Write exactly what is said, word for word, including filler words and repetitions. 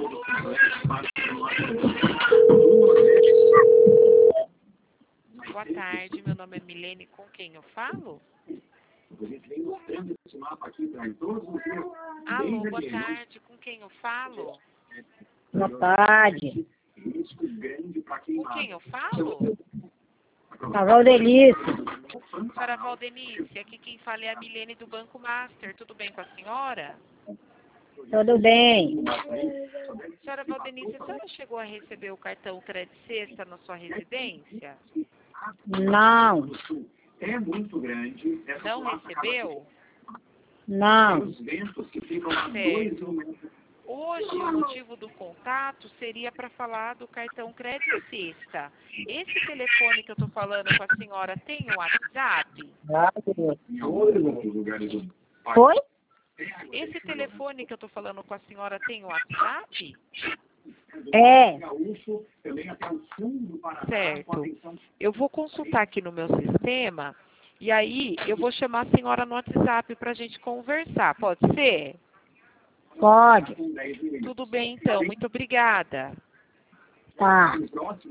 Boa tarde, meu nome é Milene, com quem eu falo? Alô, boa tarde, com quem eu falo? Boa tarde. Com quem eu falo? A Valdelice. Senhora Valdenice, aqui quem fala é a Milene do Banco Master, tudo bem com a senhora? Tudo bem? Senhora Valdenice, a senhora chegou a receber o cartão Crédito Sexta na sua residência? Não. Não recebeu? Não. Certo. Hoje, o motivo do contato seria para falar do cartão Crédito Sexta. Esse telefone que eu estou falando com a senhora tem o WhatsApp? Foi? Esse telefone que eu estou falando com a senhora tem o WhatsApp? É. Certo. Eu vou consultar aqui no meu sistema e aí eu vou chamar a senhora no WhatsApp para a gente conversar. Pode ser? Pode. Tudo bem, então. Muito obrigada. Tá.